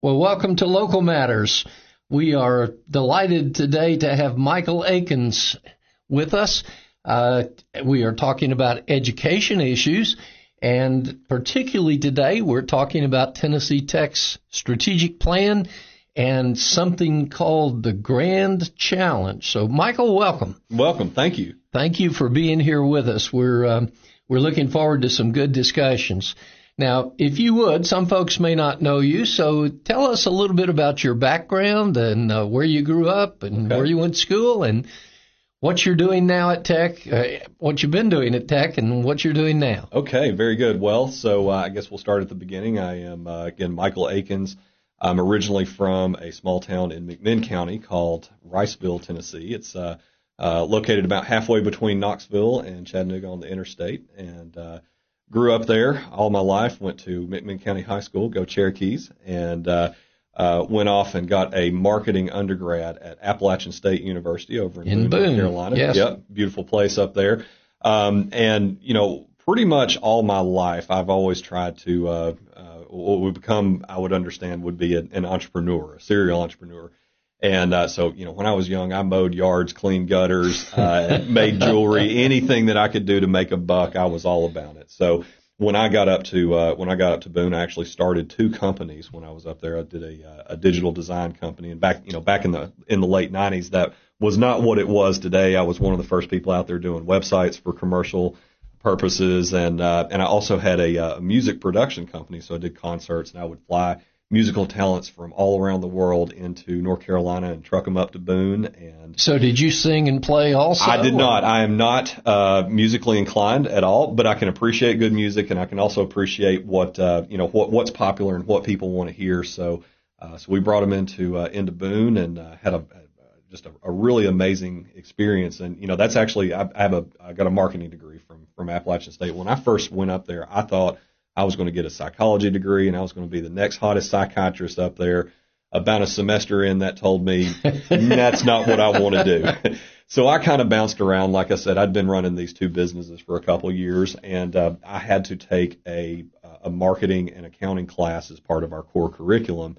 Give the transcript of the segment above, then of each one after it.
Well, welcome to Local Matters. We are delighted today to have Michael Akins with us. We are talking about education issues, and particularly today we're talking about Tennessee Tech's strategic plan and something called the Grand Challenge. So, Michael, welcome. Welcome. Thank you. Thank you for being here with us. We're looking forward to some good discussions. Now, if you would, some folks may not know you, so tell us a little bit about your background and where you grew up and where you went to school and what you're doing now at Tech, what you've been doing at Tech, and what you're doing now. Okay, very good. Well, so I guess we'll start at the beginning. I am, again, Michael Akins. I'm originally from a small town in McMinn County called Riceville, Tennessee. It's located about halfway between Knoxville and Chattanooga on the interstate, and grew up there all my life, went to McMinn County High School, go Cherokees, and went off and got a marketing undergrad at Appalachian State University over in Boone, North Carolina. Yes. Yep, beautiful place up there. And, you know, pretty much all my life I've always tried to what would become, I would understand, would be an entrepreneur, a serial entrepreneur. And so, you know, when I was young, I mowed yards, cleaned gutters, made jewelry, anything that I could do to make a buck, I was all about it. So when I got up to Boone, I actually started two companies when I was up there. I did a digital design company, and back in the late 90s, that was not what it was today. I was one of the first people out there doing websites for commercial purposes, and I also had a music production company, so I did concerts, and I would fly musical talents from all around the world into North Carolina and truck them up to Boone. And so did you sing and play also? I did not. I am not musically inclined at all, but I can appreciate good music, and I can also appreciate what's popular and what people want to hear. So we brought them into Boone and had just a really amazing experience. And you know, that's actually I got a marketing degree from Appalachian State. When I first went up there, I thought I was going to get a psychology degree, and I was going to be the next hottest psychiatrist up there. About a semester in, that told me that's not what I want to do. So I kind of bounced around. Like I said, I'd been running these two businesses for a couple of years, and I had to take a marketing and accounting class as part of our core curriculum.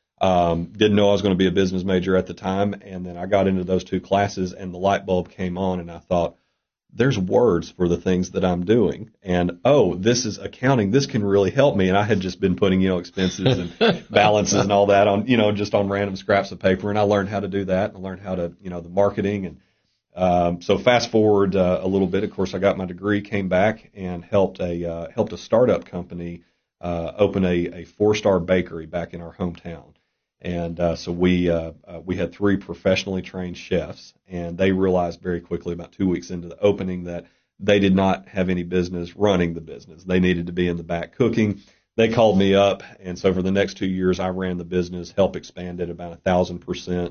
Didn't know I was going to be a business major at the time, and then I got into those two classes, and the light bulb came on, and I thought, there's words for the things that I'm doing. And, this is accounting. This can really help me. And I had just been putting, expenses and balances and all that on, just on random scraps of paper. And I learned how to do that, and I learned how to, the marketing. And so fast forward a little bit. Of course, I got my degree, came back, and helped a startup company open a 4-star bakery back in our hometown. And so we had 3 professionally trained chefs, and they realized very quickly, about 2 weeks into the opening, that they did not have any business running the business. They needed to be in the back cooking. They called me up, and so for the next 2 years, I ran the business, helped expand it about 1,000%,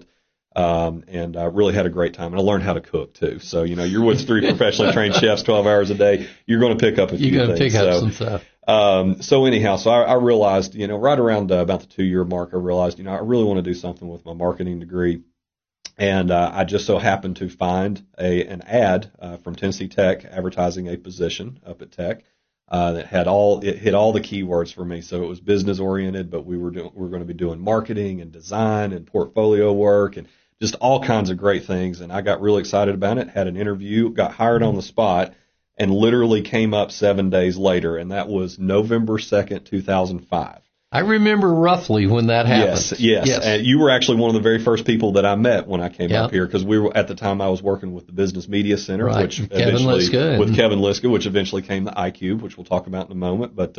and I really had a great time. And I learned how to cook too. So you're with 3 professionally trained chefs, 12 hours a day. You're going to pick up a few things. You're going to pick up some stuff. So anyhow, I realized, right around about the 2-year mark, I realized, I really want to do something with my marketing degree. And I just so happened to find an ad from Tennessee Tech advertising a position up at Tech that hit all the keywords for me. So it was business oriented, but we were going to be doing marketing and design and portfolio work and just all kinds of great things. And I got really excited about it, had an interview, got hired on the spot, and literally came up 7 days later, and that was November 2nd, 2005. I remember roughly when that happened. Yes. And you were actually one of the very first people that I met when I came up here, because at the time I was working with the Business Media Center, which Kevin Liska, which eventually came the iCube, which we'll talk about in a moment. But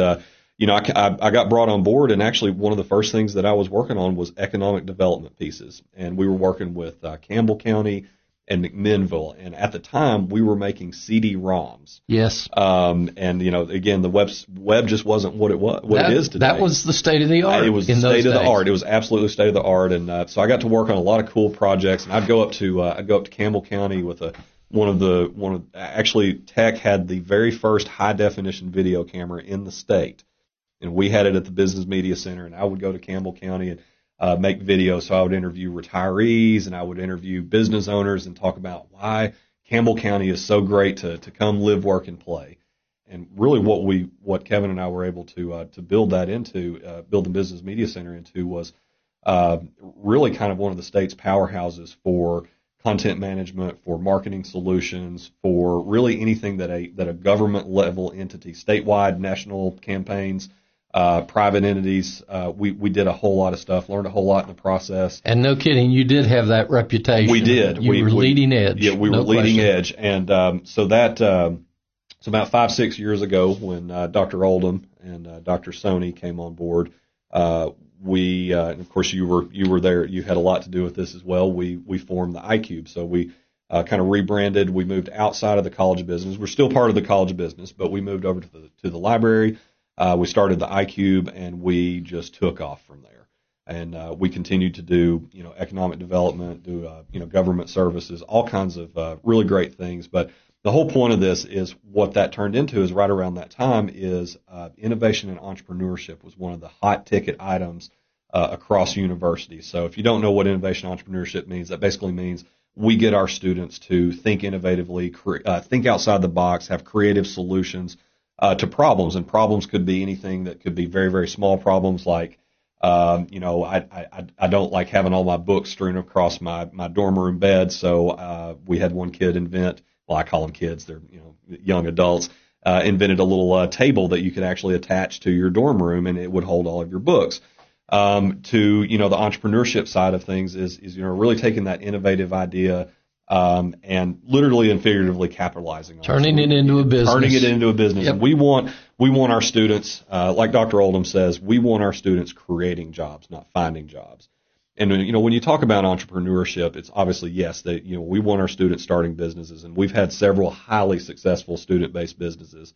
I got brought on board, and actually one of the first things that I was working on was economic development pieces, and we were working with Campbell County and McMinnville, and at the time we were making CD-ROMs. Yes. And again, the web just wasn't what it is today. That was the state of the art. It was the state of the art. It was absolutely state of the art, and so I got to work on a lot of cool projects. And I'd go up to Campbell County with actually Tech had the very first high definition video camera in the state, and we had it at the Business Media Center. And I would go to Campbell County and make videos. So I would interview retirees, and I would interview business owners and talk about why Campbell County is so great to come live, work, and play. And really what Kevin and I were able to build that into, build the Business Media Center into, was really kind of one of the state's powerhouses for content management, for marketing solutions, for really anything that a government level entity, statewide, national campaigns, private entities. We did a whole lot of stuff, learned a whole lot in the process. And no kidding, you did have that reputation. We did. We were leading edge. Yeah, we were leading edge. And so about 5-6 years ago when Dr. Oldham and Dr. Sony came on board, and of course you were there. You had a lot to do with this as well. We formed the iCube. So we kind of rebranded. We moved outside of the College of Business. We're still part of the College of Business, but we moved over to the library. We started the iCube, and we just took off from there. And we continued to do economic development, do government services, all kinds of really great things. But the whole point of this is what that turned into is right around that time is innovation and entrepreneurship was one of the hot ticket items across universities. So if you don't know what innovation and entrepreneurship means, that basically means we get our students to think innovatively, think outside the box, have creative solutions to problems. And problems could be anything that could be very, very small problems like, I don't like having all my books strewn across my dorm room bed. So we had one kid invent, well, I call them kids, they're young adults, invented a little table that you could actually attach to your dorm room, and it would hold all of your books. To the entrepreneurship side of things is really taking that innovative idea and literally and figuratively capitalizing on turning it into a business. Yep. And we want our students, like Dr. Oldham says, we want our students creating jobs, not finding jobs. And when you talk about entrepreneurship, it's obviously yes, we want our students starting businesses, and we've had several highly successful student-based businesses.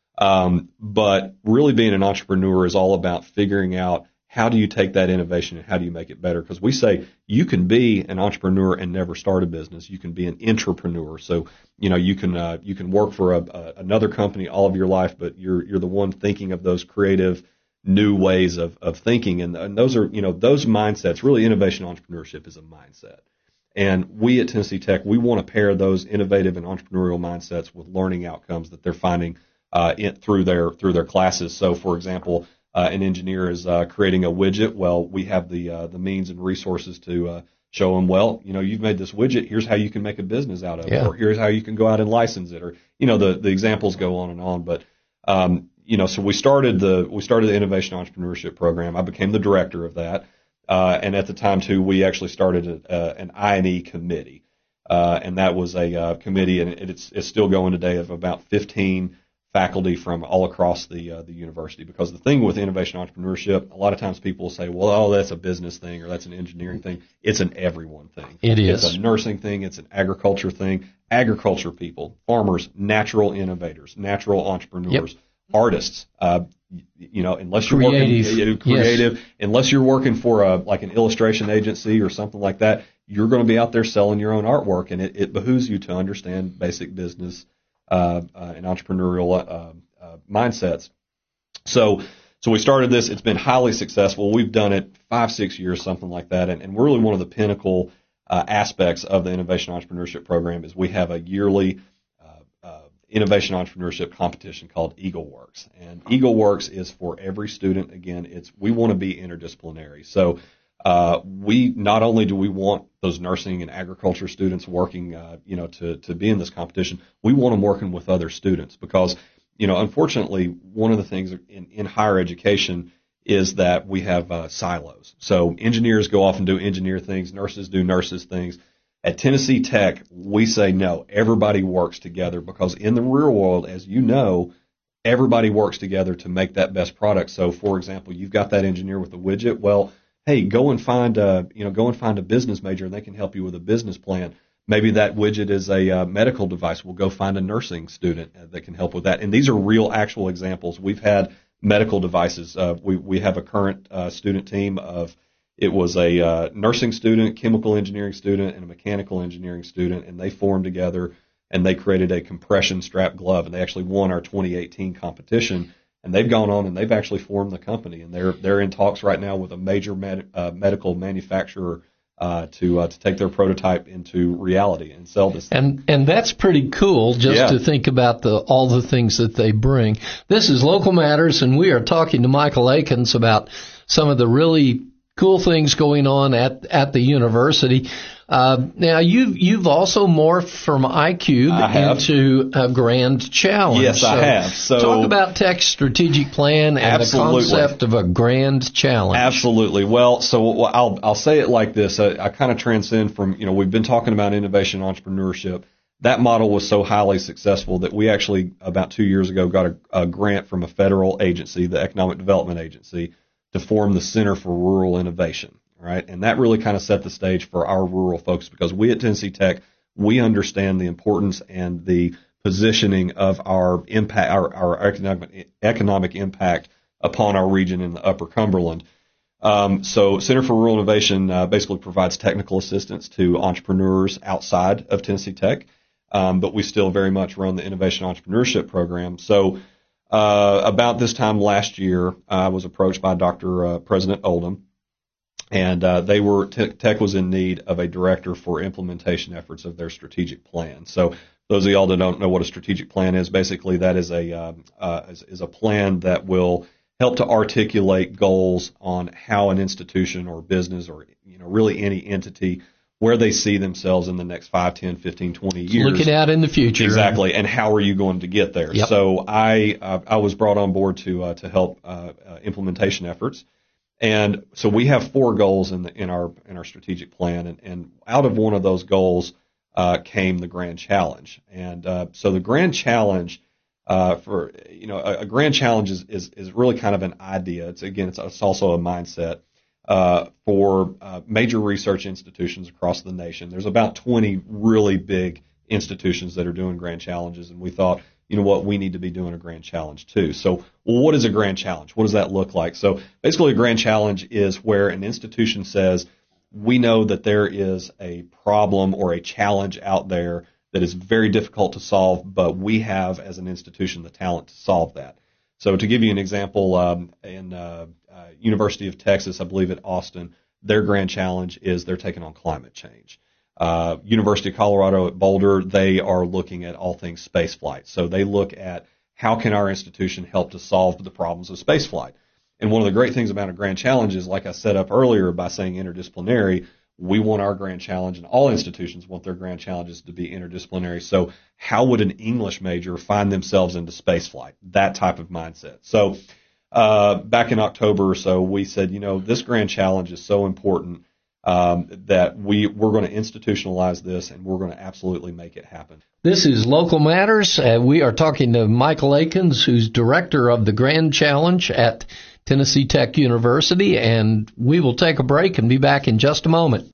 But really, being an entrepreneur is all about figuring out how do you take that innovation and how do you make it better? Because we say you can be an entrepreneur and never start a business. You can be an intrapreneur. So you can work for another company all of your life, but you're the one thinking of those creative new ways of thinking, and those are those mindsets. Really, innovation entrepreneurship is a mindset, and we at Tennessee Tech we want to pair those innovative and entrepreneurial mindsets with learning outcomes that they're finding through their classes. So, for example, an engineer is creating a widget. Well, we have the means and resources to show them. Well, you've made this widget. Here's how you can make a business out of it, or here's how you can go out and license it, or the examples go on and on, but. So we started the Innovation Entrepreneurship Program. I became the director of that, and at the time too, we actually started an I&E committee, and that was a committee, and it's still going today, of about 15 faculty from all across the university. Because the thing with innovation entrepreneurship, a lot of times people will say, well, that's a business thing or that's an engineering thing. It's an everyone thing. It is. It's a nursing thing. It's an agriculture thing. Agriculture people, farmers, natural innovators, natural entrepreneurs. Yep. Artists, unless you're creative, unless you're working for like an illustration agency or something like that, you're going to be out there selling your own artwork, and it behooves you to understand basic business and entrepreneurial mindsets. So we started this. It's been highly successful. We've done it 5-6 years, something like that, and we're really one of the pinnacle aspects of the Innovation Entrepreneurship Program is we have a yearly innovation entrepreneurship competition called EagleWorks. And EagleWorks is for every student. Again, we want to be interdisciplinary. So we not only do we want those nursing and agriculture students working, to be in this competition, we want them working with other students because, unfortunately, one of the things in higher education is that we have silos. So engineers go off and do engineer things, nurses do nurses things. At Tennessee Tech, we say no, everybody works together because in the real world, as you know, everybody works together to make that best product. So, for example, you've got that engineer with a widget. Well, hey, go and find a business major and they can help you with a business plan. Maybe that widget is a medical device. We'll go find a nursing student that can help with that. And these are real actual examples. We've had medical devices. We have a current student team of it was a nursing student, chemical engineering student, and a mechanical engineering student, and they formed together and they created a compression strap glove, and they actually won our 2018 competition. And they've gone on and they've actually formed the company, and they're in talks right now with a major medical manufacturer to take their prototype into reality and sell this. And that's pretty cool to think about all the things that they bring. This is Local Matters, and we are talking to Michael Akins about some of the really cool things going on at the university. Now you've also morphed from iCube into a Grand Challenge. Yes, I have. So talk about Tech's strategic plan and the concept of a Grand Challenge. Absolutely. Well, so I'll say it like this. I kind of transcend from, we've been talking about innovation entrepreneurship. That model was so highly successful that we actually about 2 years ago got a grant from a federal agency, the Economic Development Agency, to form the Center for Rural Innovation. Right. And that really kind of set the stage for our rural folks, because we at Tennessee Tech, we understand the importance and the positioning of our impact, our economic impact upon our region in the Upper Cumberland. So Center for Rural Innovation basically provides technical assistance to entrepreneurs outside of Tennessee Tech, but we still very much run the Innovation Entrepreneurship Program. So about this time last year, I was approached by President Oldham. And Tech was in need of a director for implementation efforts of their strategic plan. So those of y'all that don't know what a strategic plan is, basically that is a plan that will help to articulate goals on how an institution or business or really any entity, where they see themselves in the next 5, 10, 15, 20 years. Looking out in the future. Exactly. And how are you going to get there? Yep. So I was brought on board to help implementation efforts. And so we have 4 goals in our strategic plan, and out of one of those goals came the Grand Challenge. And so the Grand Challenge a Grand Challenge is really kind of an idea. It's also a mindset for major research institutions across the nation. There's about 20 really big institutions that are doing Grand Challenges, and we thought, we need to be doing a Grand Challenge too. So, what is a Grand Challenge? What does that look like? So, basically, a Grand Challenge is where an institution says, we know that there is a problem or a challenge out there that is very difficult to solve, but we have, as an institution, the talent to solve that. So, to give you an example, in University of Texas, I believe at Austin, their Grand Challenge is they're taking on climate change. University of Colorado at Boulder, they are looking at all things space flight. So they look at how can our institution help to solve the problems of space flight. And one of the great things about a Grand Challenge is, like I set up earlier by saying interdisciplinary, we want our Grand Challenge, and all institutions want their Grand Challenges to be interdisciplinary. So how would an English major find themselves into space flight? That type of mindset. So back in October or so, we said, this Grand Challenge is so important that we're going to institutionalize this, and we're going to absolutely make it happen. This is Local Matters. We are talking to Michael Akins, who's director of the Grand Challenge at Tennessee Tech University, and we will take a break and be back in just a moment.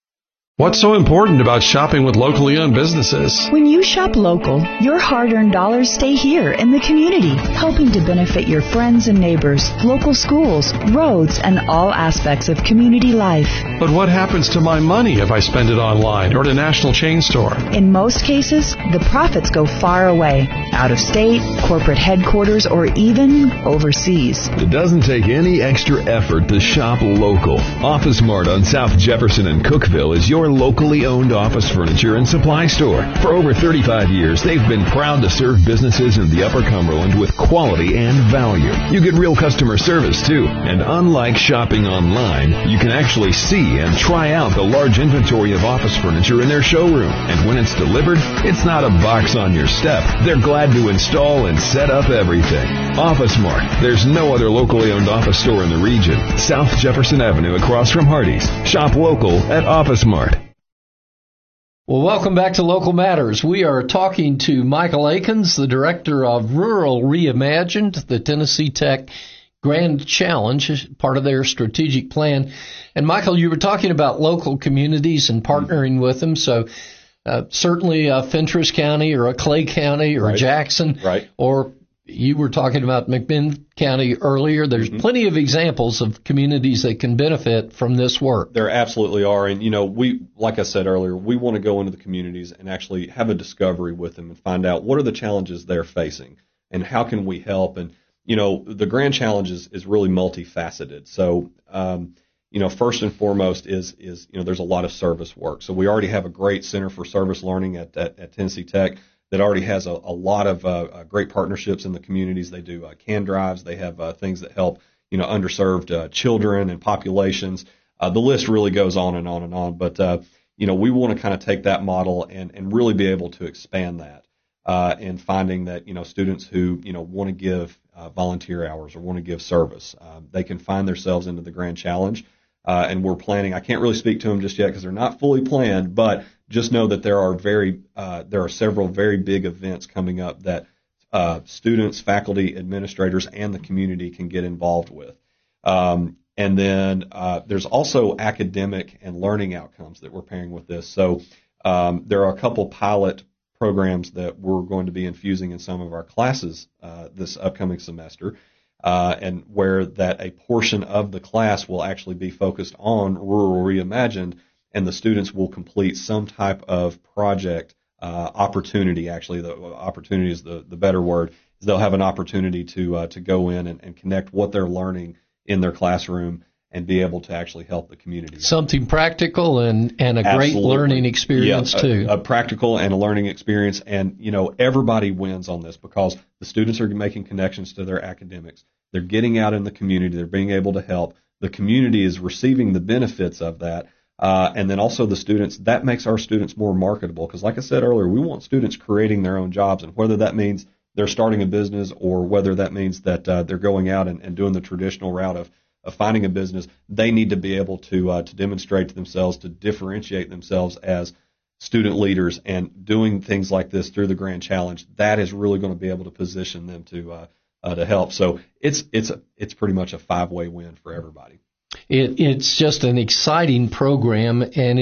What's so important about shopping with locally owned businesses? When you shop local, your hard-earned dollars stay here in the community, helping to benefit your friends and neighbors, local schools, roads, and all aspects of community life. But what happens to my money if I spend it online or at a national chain store? In most cases, the profits go far away, out of state, corporate headquarters, or even overseas. It doesn't take any extra effort to shop local. Office Mart on South Jefferson and Cookeville is your locally owned office furniture and supply store. For over 35 years, they've been proud to serve businesses in the Upper Cumberland with quality and value. You get real customer service, too. And unlike shopping online, you can actually see and try out the large inventory of office furniture in their showroom. And when it's delivered, it's not a box on your step. They're glad to install and set up everything. Office Mart. There's no other locally owned office store in the region. South Jefferson Avenue across from Hardee's. Shop local at Office Mart. Well, welcome back to Local Matters. We are talking to Michael Akins, the director of Rural Reimagined, the Tennessee Tech Grand Challenge, part of their strategic plan. And Michael, you were talking about local communities and partnering with them. So certainly Fentress County or a Clay County or Jackson, or you were talking about McMinn County earlier. There's plenty of examples of communities that can benefit from this work. There absolutely are. And, we, like I said earlier, we want to go into the communities and actually have a discovery with them and find out what are the challenges they're facing and how can we help. And, the Grand Challenge is really multifaceted. So, first and foremost is there's a lot of service work. So we already have a great Center for Service Learning at Tennessee Tech that already has a lot of great partnerships in the communities. They do can drives. They have things that help, underserved children and populations. The list really goes on and on and on. But we want to kind of take that model and really be able to expand that. And finding that, students who, want to give volunteer hours or want to give service, they can find themselves into the Grand Challenge. And we're planning, I can't really speak to them just yet because they're not fully planned, but just know that there are several very big events coming up that students, faculty, administrators, and the community can get involved with. And then there's also academic and learning outcomes that we're pairing with this. So there are a couple pilot programs that we're going to be infusing in some of our classes this upcoming semester, and where that a portion of the class will actually be focused on Rural Reimagined, and the students will complete some type of project opportunity. Actually, the opportunity is the better word. They'll have an opportunity to go in and connect what they're learning in their classroom and be able to actually help the community. Something practical and a great learning experience too. A practical and a learning experience, and everybody wins on this because the students are making connections to their academics. They're getting out in the community. They're being able to help. The community is receiving the benefits of that. And then also the students, that makes our students more marketable because like I said earlier, we want students creating their own jobs, and whether that means they're starting a business or whether that means that they're going out and doing the traditional route of finding a business, they need to be able to demonstrate to themselves, to differentiate themselves as student leaders, and doing things like this through the Grand Challenge, that is really going to be able to position them to help. So it's pretty much a 5-way win for everybody. It's just an exciting program, and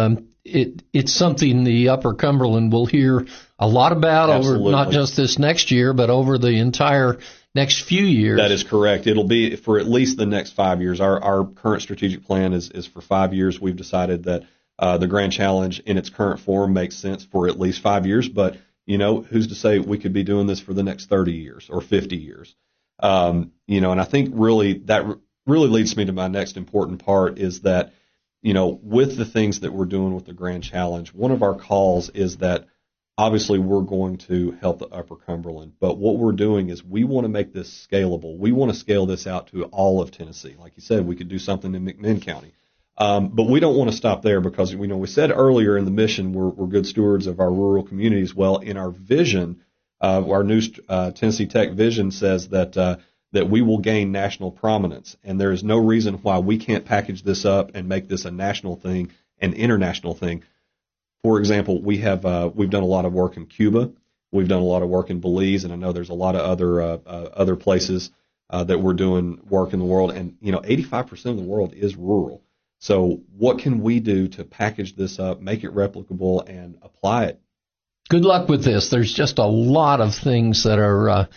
it's something the Upper Cumberland will hear a lot about. Absolutely. Over not just this next year, but over the entire next few years. That is correct. It'll be for at least the next 5 years. Our current strategic plan is for 5 years. We've decided that the Grand Challenge in its current form makes sense for at least 5 years, but who's to say we could be doing this for the next 30 years or 50 years? And I think really that really leads me to my next important part is that, with the things that we're doing with the Grand Challenge, one of our calls is that obviously we're going to help the Upper Cumberland, but what we're doing is we want to make this scalable. We want to scale this out to all of Tennessee. Like you said, we could do something in McMinn County. But we don't want to stop there because, we said earlier in the mission we're good stewards of our rural communities. Well, in our vision, our new Tennessee Tech vision says that we will gain national prominence, and there is no reason why we can't package this up and make this a national thing, an international thing. For example, we've done a lot of work in Cuba, we've done a lot of work in Belize, and I know there's a lot of other places that we're doing work in the world, and 85% of the world is rural. So what can we do to package this up, make it replicable, and apply it? Good luck with this. There's just a lot of things that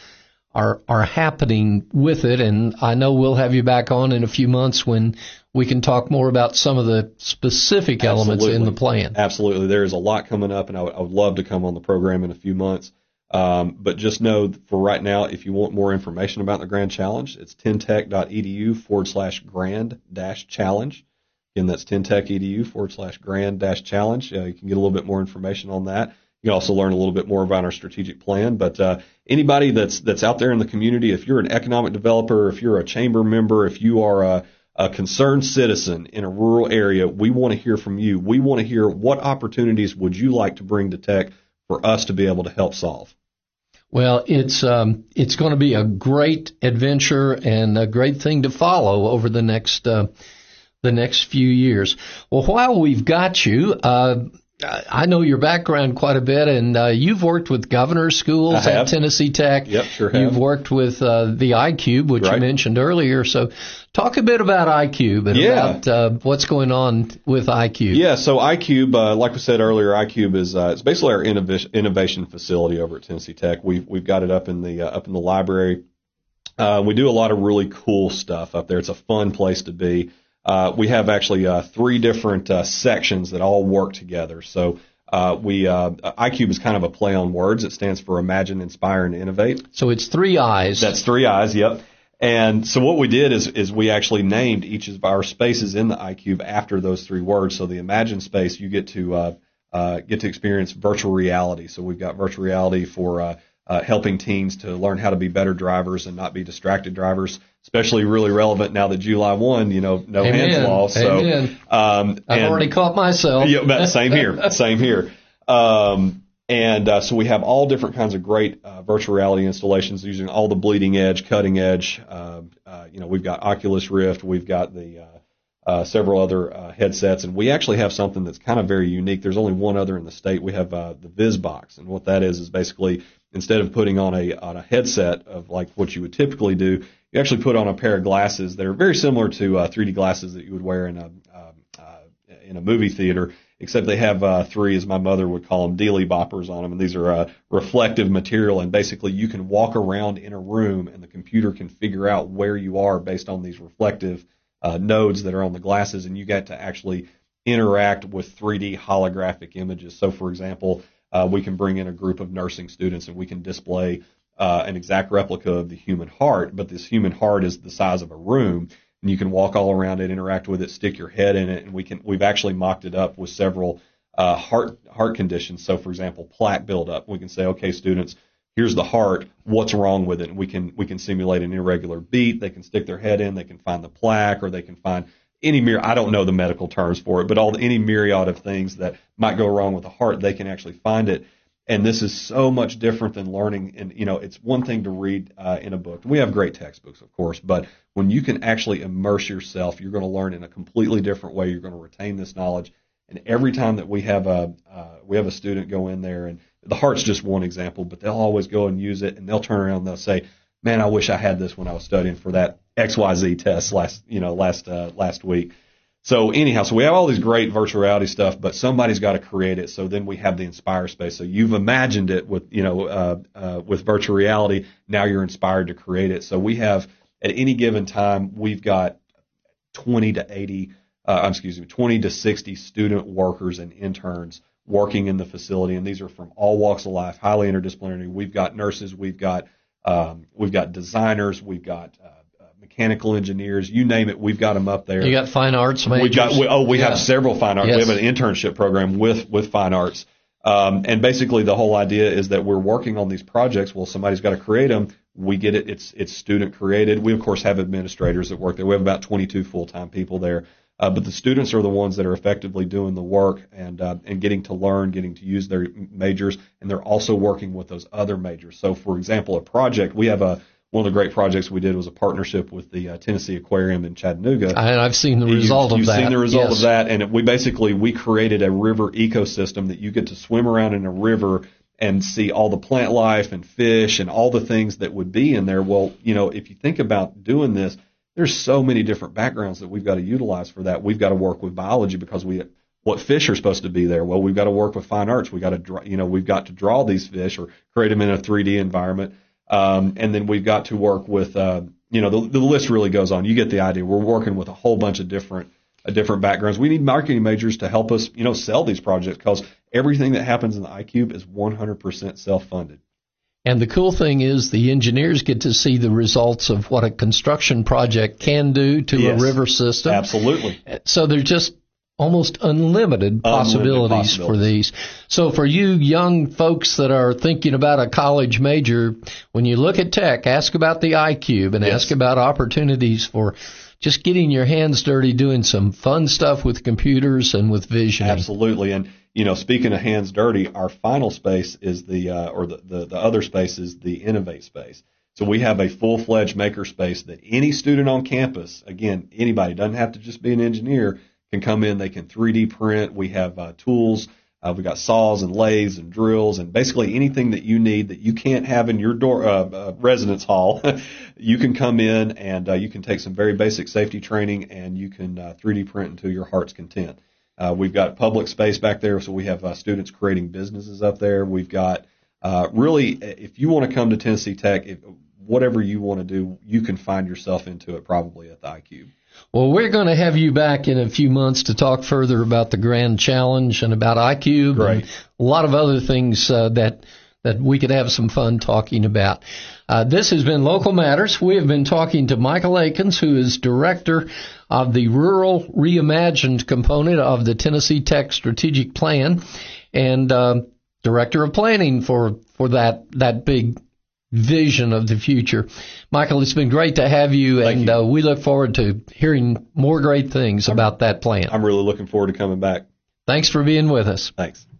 are happening with it, and I know we'll have you back on in a few months when we can talk more about some of the specific elements in the plan. Absolutely. There is a lot coming up, and I would love to come on the program in a few months. But just know for right now, if you want more information about the Grand Challenge, it's tentech.edu/grand-challenge. Again, that's tentech.edu/grand-challenge. You can get a little bit more information on that. You can also learn a little bit more about our strategic plan. But anybody that's out there in the community, if you're an economic developer, if you're a chamber member, if you are a concerned citizen in a rural area, we want to hear from you. We want to hear what opportunities would you like to bring to Tech for us to be able to help solve. Well, it's going to be a great adventure and a great thing to follow over the next few years. Well, while we've got you, I know your background quite a bit, and you've worked with governor schools at Tennessee Tech. Yep, sure have. You've worked with the iCube, which you mentioned earlier. So talk a bit about iCube and about what's going on with iCube. Yeah, so iCube, like we said earlier, iCube is it's basically our innovation facility over at Tennessee Tech. We've got it up in the library. We do a lot of really cool stuff up there. It's a fun place to be. We have actually 3 different sections that all work together. So iCube is kind of a play on words. It stands for Imagine, Inspire, and Innovate. So it's 3 I's. That's 3 I's, yep. And so what we did is we actually named each of our spaces in the iCube after those 3 words. So the Imagine space, you get to experience virtual reality. So we've got virtual reality for helping teens to learn how to be better drivers and not be distracted drivers, especially really relevant now that July 1, no Amen. hands law. So, Amen. I've already caught myself. Yeah, same here. So we have all different kinds of great virtual reality installations using all the bleeding edge, cutting edge. We've got Oculus Rift, we've got the several other headsets, and we actually have something that's kind of very unique. There's only one other in the state. We have the VizBox, and what that is basically instead of putting on a headset of like what you would typically do, you actually put on a pair of glasses that are very similar to 3D glasses that you would wear in a movie theater, except they have three, as my mother would call them, dealy boppers on them, and these are reflective material, and basically you can walk around in a room and the computer can figure out where you are based on these reflective nodes that are on the glasses, and you get to actually interact with 3D holographic images. So, for example, we can bring in a group of nursing students and we can display an exact replica of the human heart, but this human heart is the size of a room, and you can walk all around it, interact with it, stick your head in it, and we've actually mocked it up with several heart conditions. So, for example, plaque buildup. We can say, okay, students, here's the heart. What's wrong with it? And we can simulate an irregular beat. They can stick their head in. They can find the plaque, or they can find any I don't know the medical terms for it, but any myriad of things that might go wrong with the heart, they can actually find it. And this is so much different than learning. And, it's one thing to read in a book. We have great textbooks, of course, but when you can actually immerse yourself, you're going to learn in a completely different way. You're going to retain this knowledge. And every time that we have a student go in there, and the heart's just one example, but they'll always go and use it, and they'll turn around and they'll say, man, I wish I had this when I was studying for that XYZ test last week. So anyhow, so we have all these great virtual reality stuff, but somebody's got to create it. So then we have the Inspire space. So you've imagined it with virtual reality. Now you're inspired to create it. So we have, at any given time, we've got 20 to 60 student workers and interns working in the facility, and these are from all walks of life, highly interdisciplinary. We've got nurses, we've got designers, we've got mechanical engineers, you name it, we've got them up there. You got fine arts majors? We have several fine arts. Yes. We have an internship program with fine arts. And basically the whole idea is that we're working on these projects. Well, somebody's got to create them. We get it. It's student created. We, of course, have administrators that work there. We have about 22 full-time people there. But the students are the ones that are effectively doing the work and getting to learn, getting to use their majors, and they're also working with those other majors. So, for example, a project, we have one of the great projects we did was a partnership with the Tennessee Aquarium in Chattanooga. And I've seen the result of that. You've seen the result of that, and we created a river ecosystem that you get to swim around in a river and see all the plant life and fish and all the things that would be in there. Well, if you think about doing this, there's so many different backgrounds that we've got to utilize for that. We've got to work with biology because what fish are supposed to be there? Well, we've got to work with fine arts. We've got to draw these fish or create them in a 3D environment. And then we've got to work with, the list really goes on. You get the idea. We're working with a whole bunch of different backgrounds. We need marketing majors to help us, sell these projects because everything that happens in the iCube is 100% self-funded. And the cool thing is the engineers get to see the results of what a construction project can do to a river system. Absolutely. So they're just almost unlimited possibilities for these. So for you young folks that are thinking about a college major, when you look at tech, ask about the iCube and ask about opportunities for just getting your hands dirty doing some fun stuff with computers and with vision. Absolutely. And speaking of hands dirty, our final space is the other space is the Innovate space. So we have a full-fledged maker space that any student on campus, again, anybody, doesn't have to just be an engineer, can come in. They can 3D print. We have tools. We've got saws and lathes and drills and basically anything that you need that you can't have in your residence hall. You can come in and you can take some very basic safety training and you can 3D print into your heart's content. We've got public space back there, so we have students creating businesses up there. We've got really, if you want to come to Tennessee Tech, whatever you want to do, you can find yourself into it probably at the iCube. Well, we're going to have you back in a few months to talk further about the Grand Challenge and about iCube. Great. And a lot of other things that we could have some fun talking about. This has been Local Matters. We have been talking to Michael Akins, who is director of the Rural Reimagined component of the Tennessee Tech Strategic Plan. And director of planning for that big vision of the future. Michael, it's been great to have you, and we look forward to hearing more great things about that plant. I'm really looking forward to coming back. Thanks for being with us. Thanks.